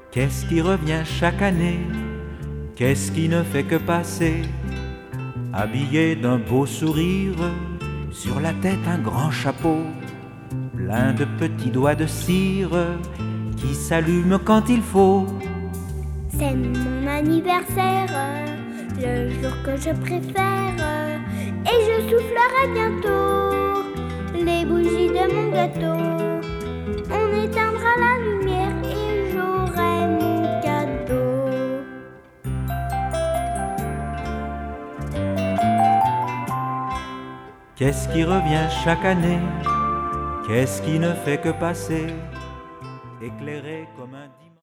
Qu'est-ce qui revient chaque année? Qu'est-ce qui ne fait que passer? Habillé d'un beau sourire, sur la tête un grand chapeau, plein de petits doigts de cire qui s'allument quand il faut. C'est mon anniversaire, le jour que je préfère, et je soufflerai bientôt les bougies de mon gâteau. On éteindra la lumière et j'aurai mon cadeau. Qu'est-ce qui revient chaque année? Qu'est-ce qui ne fait que passer, éclairé comme un dimanche?